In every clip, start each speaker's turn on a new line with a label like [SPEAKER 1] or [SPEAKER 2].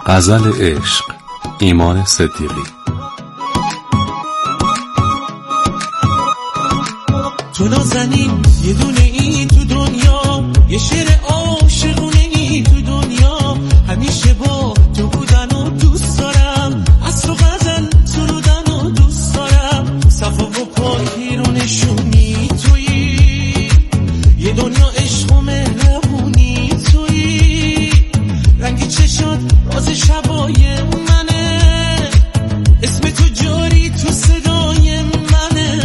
[SPEAKER 1] غزل عشق، ایمان صدیقی.
[SPEAKER 2] تو نازنین یه دونه ای تو دنیا، یه شعر عاشقونه ای تو دنیا، همیشه با تو بودن و دوست دارم، عصر و غزل سرودن و دوست دارم، صفا و پاکی رو نشونی تویی، یه دنیا عشق و مهربونی تویی، رنگی چشات راز شبای منه، اسم تو جاری تو صدای منه،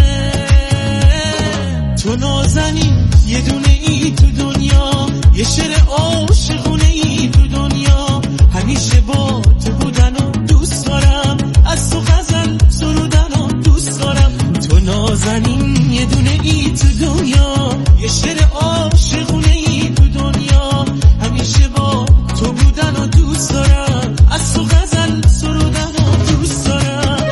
[SPEAKER 2] تو نازنین یه دونه ای تو دنیا، یه شعر عاشقونه ای تو دنیا، همیشه با تو بودن و دوست دارم، از تو غزل سرودن و دوست دارم، تو نازنین یه دونه ای تو دنیا، یه شعر عاشقونه ای تو دنیا، همیشه با تو بودن و دوست دارم، از تو غزل سرودن و دوست دارم.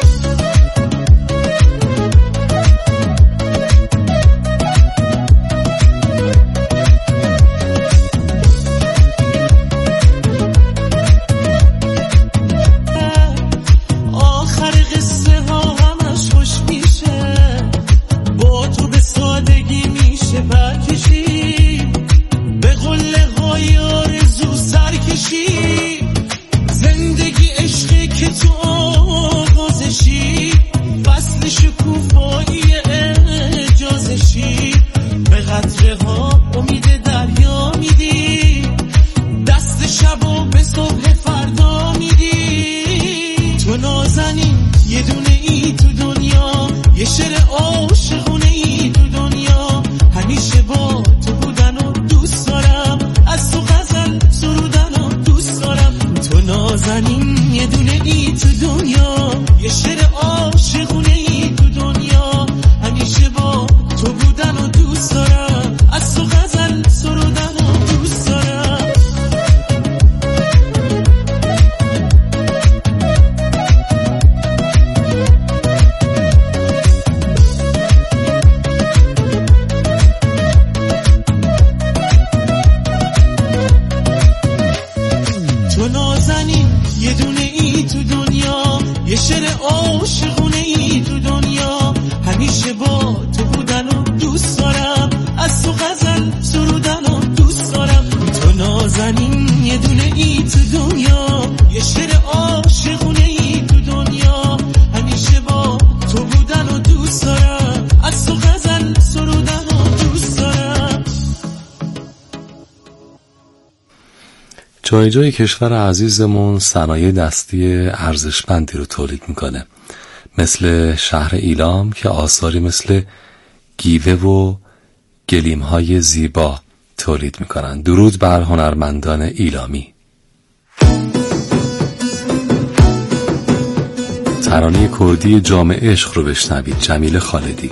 [SPEAKER 2] آخر قصه ها همش خوش میشه، با تو به سادگی میشه پرکشی، به قله های آرزو سرکشی، زندگی عشقی که تو آغازشی، فصل شکوفایی اجازشی، به قطره ها امید دریا میدی، دست شب و به صبح فردا میدی، تو نازنین یه دونه ای تو دنیا، یه شعر عاشقونه ای تو دنیا، همیشه با تو بودن و دوست دارم، از تو غزل سرودن و دوست دارم، تو نازنین یه دونه ای تو دنیا، یه شعر عاشقونه ای تو دنیا، همیشه با تو بودن و دوست دارم، از تو غزل سرودن و دوست دارم. تو نازنین یه دونه ای تو دنیا، یه شعر عاشقونه ای تو دنیا، همیشه با تو بودن و دوست دارم، از تو غزل سرودن و دوست دارم، تو نازنین یه دونه ای تو دنیا، یه شعر عاشقونه ای تو دنیا، همیشه با تو بودن و دوست دارم، از تو غزل سرودن و دوست دارم.
[SPEAKER 1] جای جای کشور عزیزمون صنایع دستی ارزشمندی رو تولید میکنه، مثل شهر ایلام که آثاری مثل گیوه و گلیم‌های زیبا تولید میکنن. درود بر هنرمندان ایلامی. ترانه کردی جام عشق رو بشنوید، جمیل خالدی.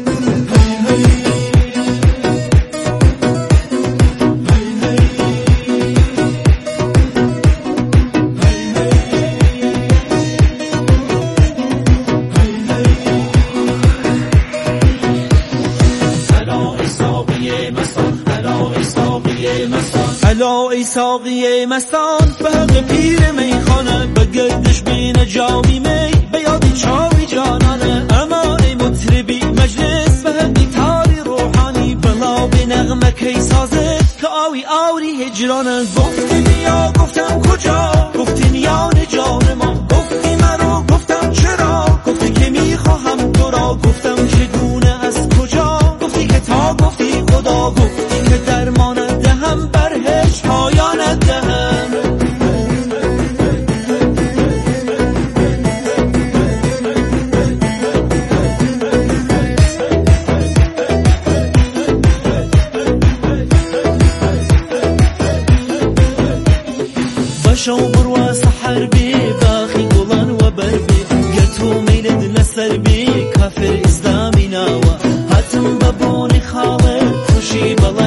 [SPEAKER 3] الا ای ساقی مستان، به حق پیر میخانه، به گردش بین جامی می، به یادی چاوی جانانه، اما ای مطربی مجلس، به حقی تاری روحانی، بلا به نغمه کی سازه، که آوی آوری هجرانه، گفتی نیا گفتم کجا، گفتی نیان جان ما، گفتی مرا گفتم چرا، گفتی که میخواهم تو را، گفتم چگونه از کجا، گفتی که تا گفتی خدا، گفتی که درمانت دهم، برهش پایانت دهم. بشو بروا سحر بی باخی گلان و بربی، گتو میلد لسر بی کافر اسلامی ناوا، هاتم ببونی خاله خوشی بلا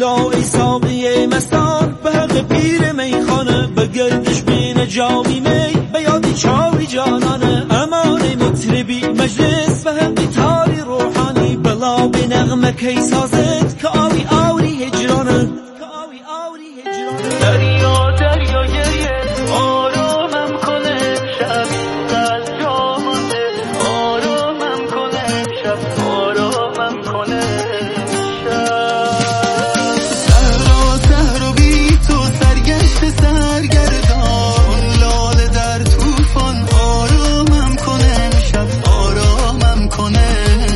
[SPEAKER 3] بیا ای ساقی مستان به حق پیر میخانه بگردش بین جامی می به یادی چاوی جانانه امان مطربی مجلس به حق تاری روحانی بلا به نغمه کی سازد که آوی آوری هجرانه
[SPEAKER 2] دریا دریا گریه آرامم کنه شب قلب جا مانده آرامم کنه شب آرامم کنه شب صحرا و بی تو سرگشت سرگردان لاله در طوفان آرامم کنه شب آرامم کنه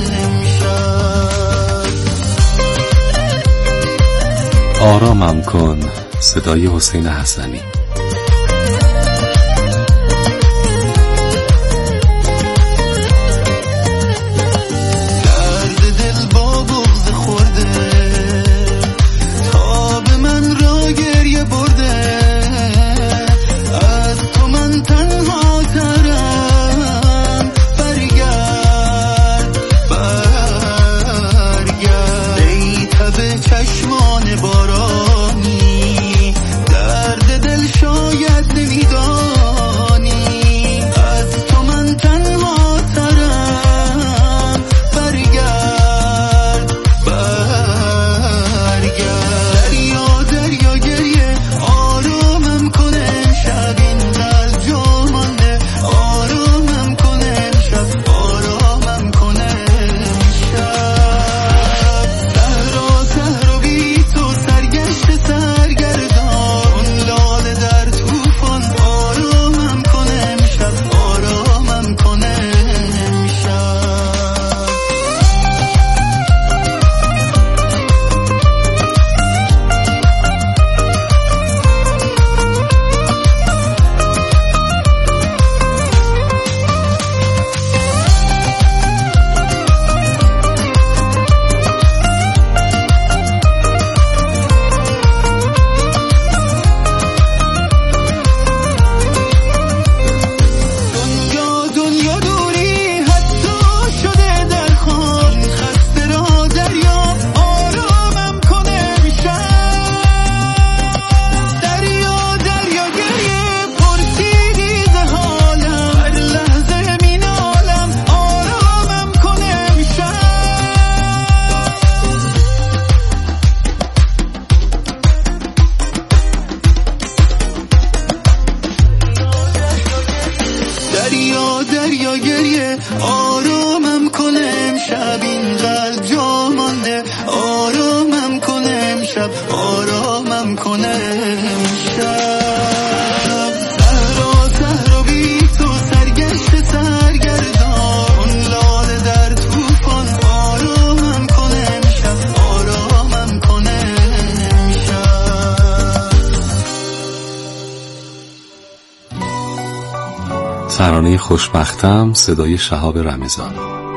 [SPEAKER 1] آرامم کن، صدای حسین حسنی.
[SPEAKER 2] درد دل با بغض خورده تا به من را گریه برده از تو من تنها ترم برگرد ای تب چشمان بارانی درد دل شاید نمیدانی از تو من تنها ترم برگرد دریا دریا گریه آرامم کنه شب این قلب جا مانده آرامم کنه شب آرامم کنه صحرا بی تو سرگشت سرگردان لاله در طوفان آرامم کنه شب آرامم کنه دنیا دوری حتی شده در خان خسته را دریا آرامم کنه دریا دریا گریه پرسیدی ز حالم هر لحظه مینالم آرامم کنه دریا دریا گریه آرامم کنه شب این قلب جا مانده آرامم کنه شب آرامم کنه صحرا بی تو سرگشت سرگردان لاله در طوفان آرامم کنه شب آرامم کنه
[SPEAKER 1] ترانه خوشبختم، صدای شهاب رمضان.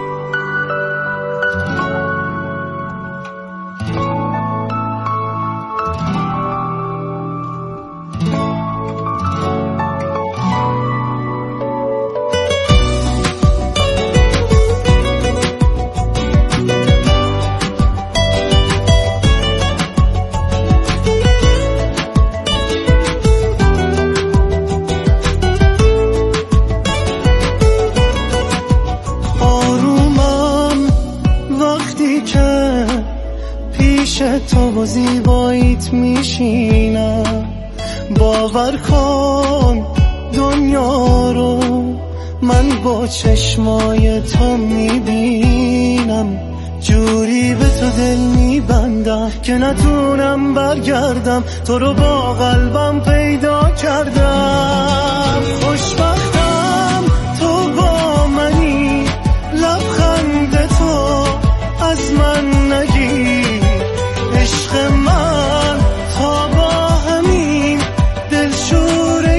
[SPEAKER 2] تو زیباییت میشینم باور کن دنیا رو من با چشمای تو میبینم جوری به تو دل میبندم که نتونم برگردم تو رو با قلبم پیدا کردم خوشبختم تو با منی لبخند تو از من نگیر عشق من تا با همین دلشوره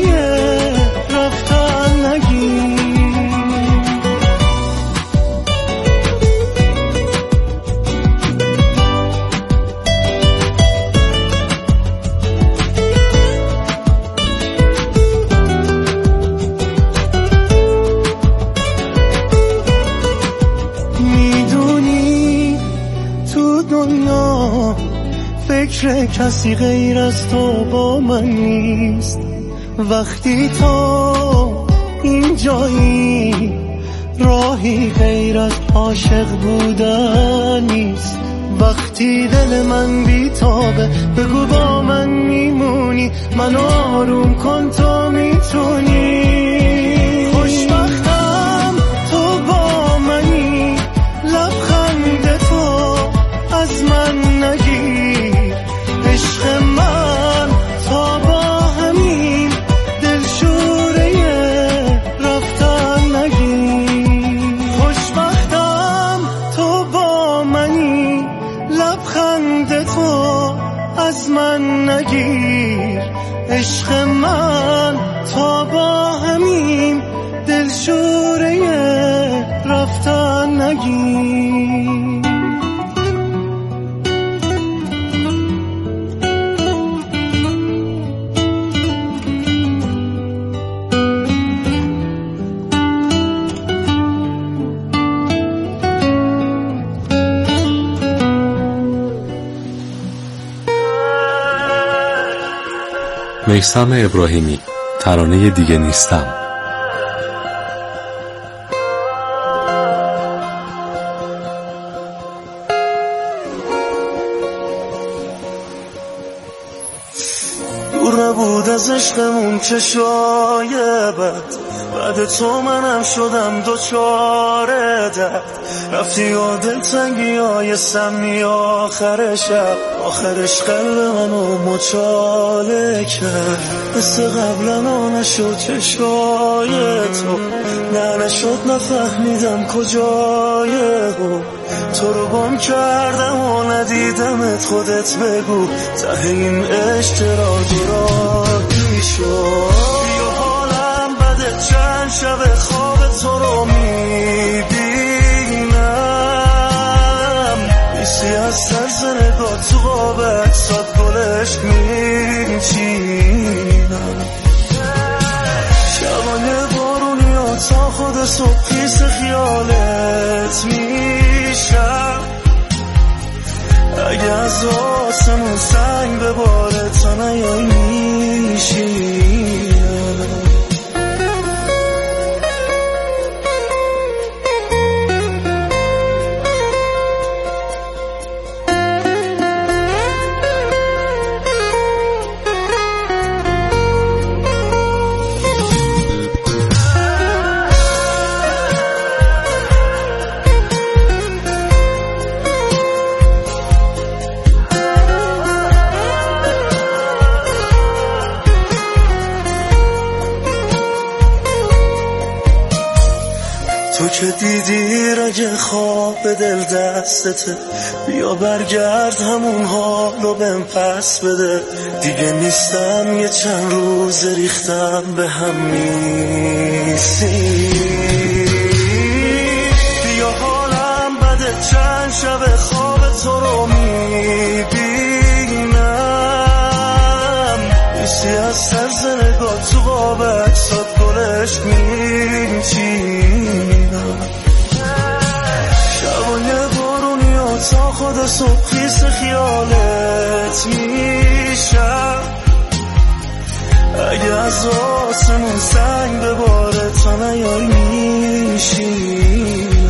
[SPEAKER 2] رفتن نگیر میدونی تو دنیا
[SPEAKER 4] فکر کسی غیر از تو با من نیست. وقتی تو اینجایی راهی غیر از عاشق بودن نیست. وقتی دل من بیتابه بگو با من میمونی، منو آروم کن تو میتونی. خوشبختم تو با منی، لبخند تو از من نگیر. عشق من تا با همین دلشوره رفتن نگیر. خوشبختم تو با منی، لبخند تو از من نگیر. عشق من تا با همین دلشوره رفتن نگیر.
[SPEAKER 1] میثم ابراهیمی، ترانه دیگه نیستم.
[SPEAKER 4] دور نبود از عشقمون چشای بعد تو منم شدم دوچار درد. رفتی و دلتنگی های سمی آخر شب، آخرش قلب منو مچاله کرد. مثل قبلا نشد چشای تو، نه نشد نفهمیدم کجای تو رو گم کردم و ندیدمت. خودت بگو ته این عشق چرا دورانی شد. بیا حالم بده چند شب خواب تو رو میبینم. بیسی از سرز نگاه تو قابت ساد گلش میچینم. شبانه بارونی ها تا خود صبح خیس خیالت میشم. اگه از آسمون سنگ به باره تا نیای میشینم. تو که دیدی رگ خواب به دل دستته، بیا برگرد همون حالو بهم پس بده. دیگه نیستم یه چند روز ریختم به هم نیستی. بیا حالم بده چند شب خواب تو رو میبینم. بیسی از سرز نگاه تو قابت ساد گلش میچینم. شبانه بارونی ها تا خود صبح خیس خیالت میشم. اگه از آسمون سنگ به باره تا نیای میشینم.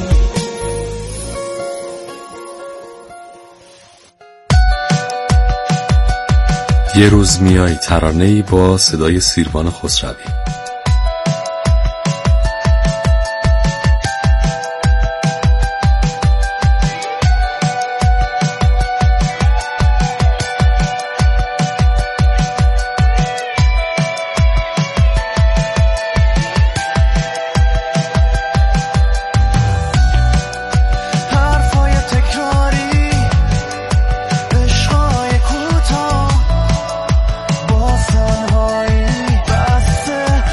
[SPEAKER 1] یه روز میای، ترانه‌ای با صدای سیروان خسروی.
[SPEAKER 4] بسته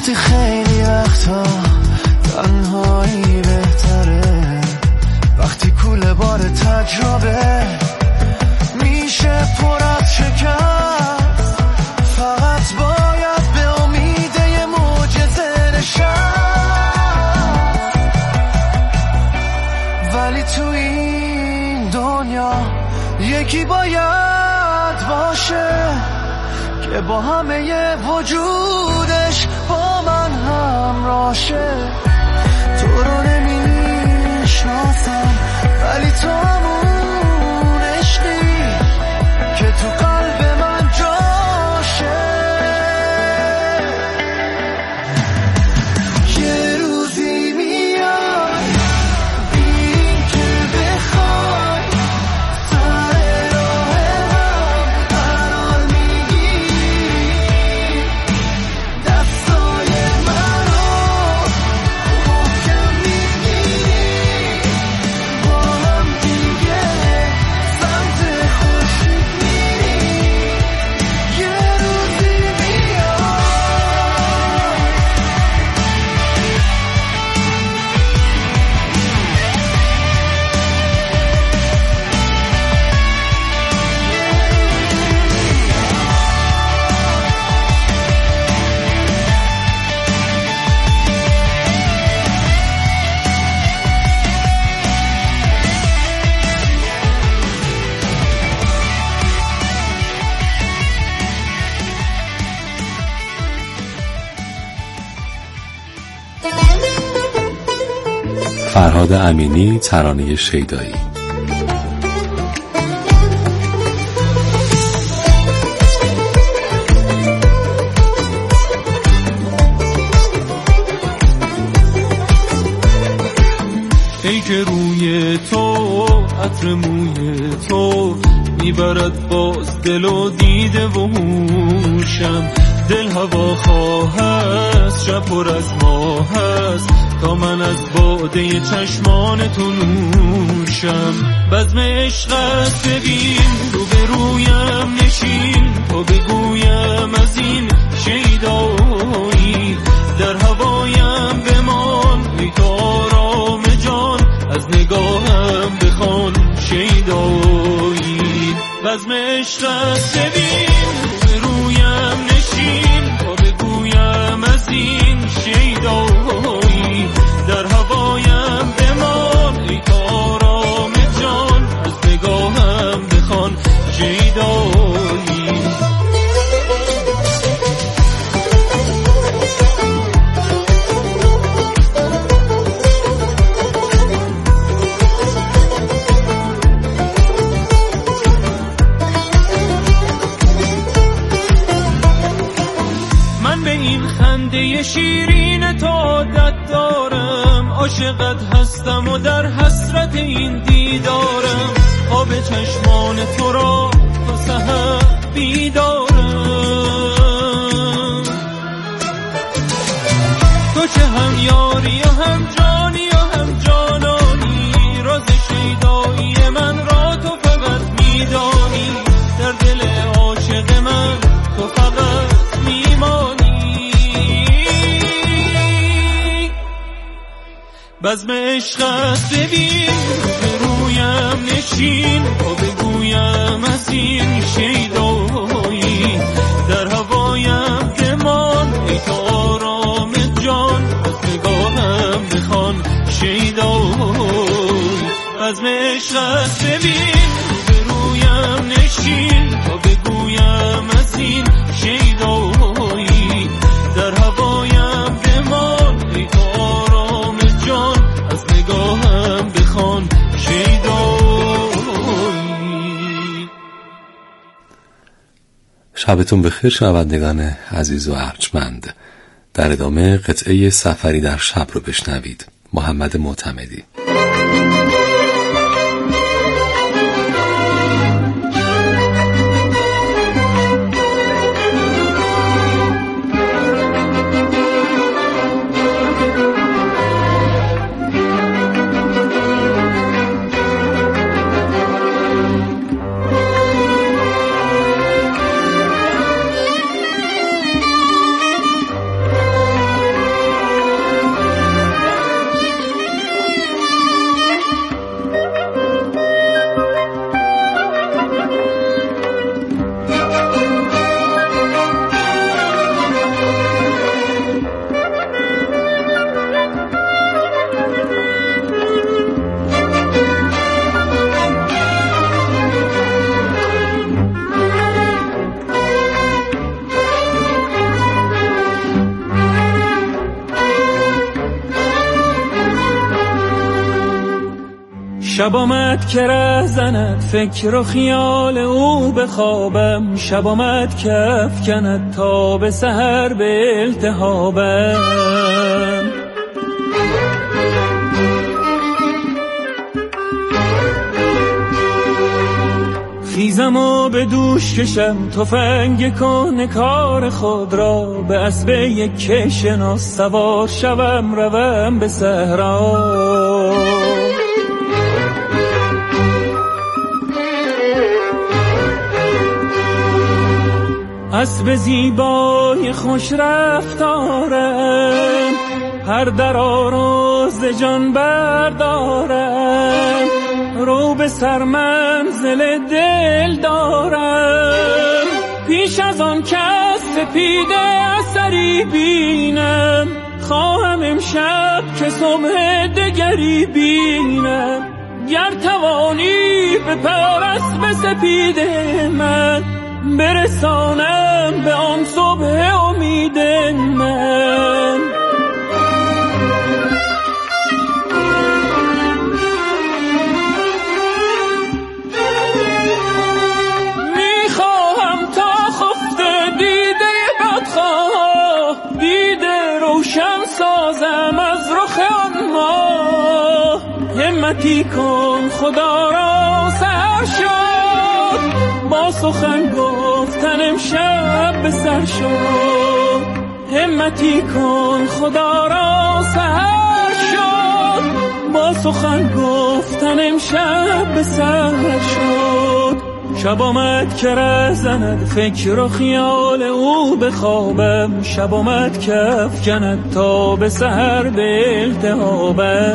[SPEAKER 4] وقتی خیلی وقتا تنهایی بهتره، وقتی کوله بار تجربه میشه پر از شکست، فقط باید به امید یه معجزه نشست. ولی تو این دنیا یکی باید باشه که با همه وجودش با من همراشه. تو رو نمیشناسم ولی تو همون عشقی که تو قلب من جاشه. یه روزی میاد این که بخوای سر راه هم قرار میگیری، دستای منو محکم میگیری، با هم دیگه سمت خورشید میریم. یه روزی میاد.
[SPEAKER 1] فرهاد امینی، ترانه شیدایی.
[SPEAKER 3] ای که روی تو عطر موی تو میبرد باز دل و دیده و هوشم، دل هوا خواه است شب پر از ماه است تا من از باده چشمان تو نوشم. بزم عشق است ببین رو به رویم نشین تا بگویم از این شیدایی، در هوایم بمان ای تو آرام جان از نگاهم بخوان شیدایی. بزم عشق است ببین رو به رویم نشین تا بگویم از این شیدایی، در هوایم بمان ای تو آرام جان از نگاهم بخوان شیدایی. من به این خنده شیرین تو عادت دارم، عاشقت هستم و در حسرت این دیدارم، خواب چشمان تو را تا سحر بیدارم. تو که هم یاری و هم جانی و هم جانانی، راز شیدایی من را تو فقط میدانی، در دل عاشق من تو فقط میمانی. بزم عشق است ببین به رویم نشین تا بگویم از این شیدایی، در هوایم بمان ای تو آرام جان از نگاهم بخوان شیدایی. بزم عشق است ببین به رویم نشین تا بگویم از این شیدایی، در هوایم بمان ای تو آرام جان از نگاهم بخوان شیدایی.
[SPEAKER 1] شبتون بخیر شنوندگان عزیز و ارجمند. در ادامه قطعه سفری در شب رو بشنوید. محمد معتمدی.
[SPEAKER 3] شب آمد که ره زند فکر و خیال او به خوابم، شب آمد که افکند تا به سحر به التهابم. خیزم و به دوش کشم تفنگ کن کار خود را، به اسب یک شناس سوار شوم روم به صحرا. اسب زیبای خوش رفتارم، هر درا رو ز جان بردارم، رو به سر منزل دل دارم. پیش از آن کس سپیده اثری بینم، خواهم امشب که صبح دگری بینم. گر توانی به پر اسب سپید من، برسانم به آن صبح امید من. میخواهم تا خفته دیده بدخواه، دیده روشن سازم از رخ آن ماه. همتی کن خدا را سحر شد، با سخن گفتن امشب به سر شد. همتی کن خدا را سحر شد، با سخن گفتن امشب به سر شد. شب آمد که ره زند فکر و خیال او به خوابم، شب آمد که افکند تا به سحر به التهابم.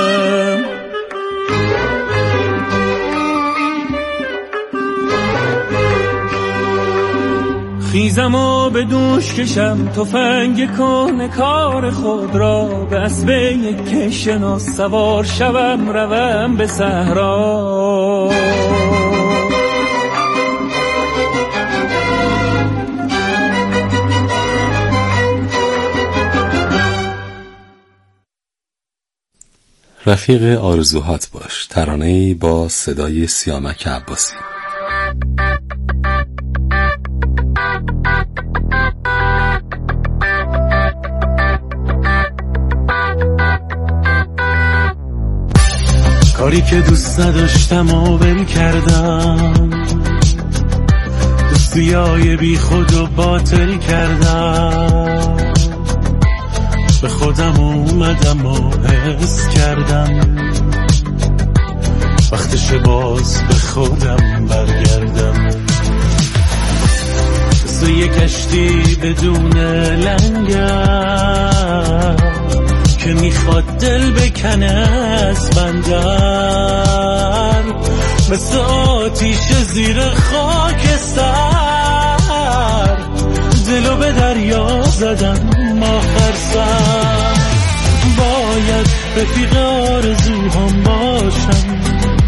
[SPEAKER 3] خیزم و به دوش کشم تفنگ کن کار خود را، به اسب یک شناس سوار شوم روم به صحرا.
[SPEAKER 1] رفیق آرزوهات باش، ترانه‌ای با صدای سیامک عباسی.
[SPEAKER 2] کاری که دوست نداشتم و ول کردم، دوستیای بی خود و باطل کردم. به خودم اومدم و حس کردم وقتش باز به خودم برگردم. مثل یک کشتی بدون لنگر که میخواد دل بکنه از بندر، مثل آتیش زیر خاکستر دلو به دریا زدم آخر سر. باید رفیق آرزوهام باشم،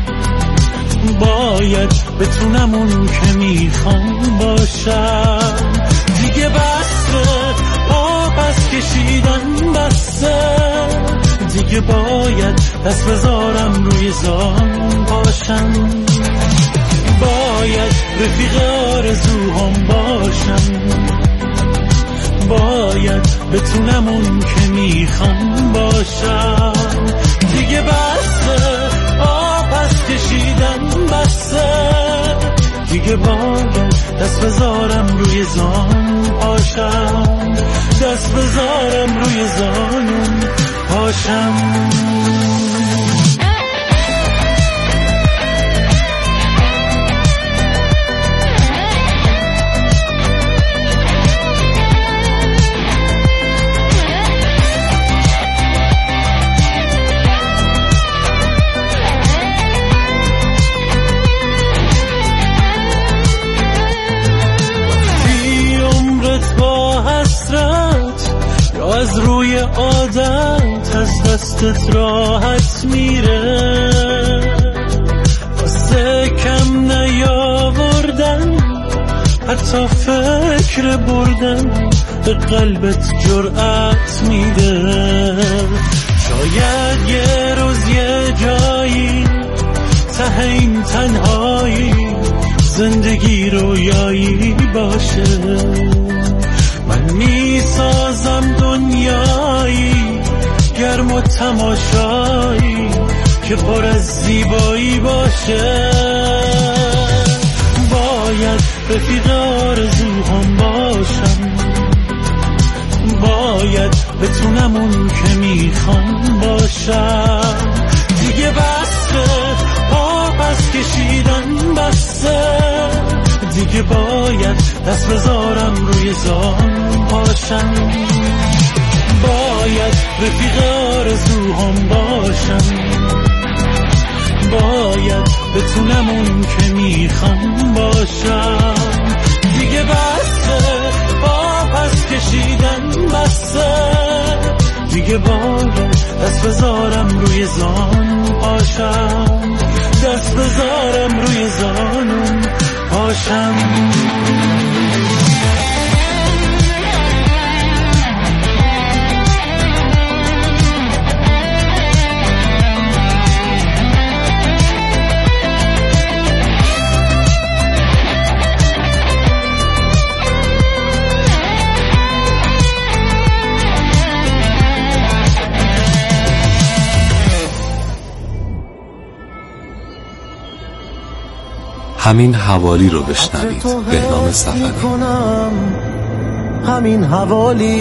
[SPEAKER 2] باید بتونم اون که میخوام باشم. دیگه بسه پس کشیدن بسه، دیگه باید دست بذارم روی زان باشم. باید رفیق آرزوهام باشم، باید بتونم اون که میخوام باشم. دیگه بسه پس کشیدن بسه، دیگه باید دست بذارم روی زان پاشم، دست بذارم روی زانم پاشم. از روی عادت از دستت راحت میره، واسه کم نیاوردن حتی فکر بردن به قلبت جرأت میده. شاید یه روز یه جایی این تنهایی زندگی رویایی باشه. من میسازم دنیایی گرم و تماشایی که پر از زیبایی باشه. باید رفیق آرزوهام باشم، باید بتونم اون که میخوام باشم. دیگه بسه پس کشیدن بسه، دیگه باید دست بذارم روی زان پاشم. باید رفیق آرزوهام باشم، باید بتونم اون که میخوام باشم. دیگه بسه پس کشیدن بسه، دیگه باید دست بذارم روی زان پاشم، دست بذارم روی زانم پاشم.
[SPEAKER 1] همین حوالی رو بشنوید. بهنام صفوی.
[SPEAKER 3] همین حوالی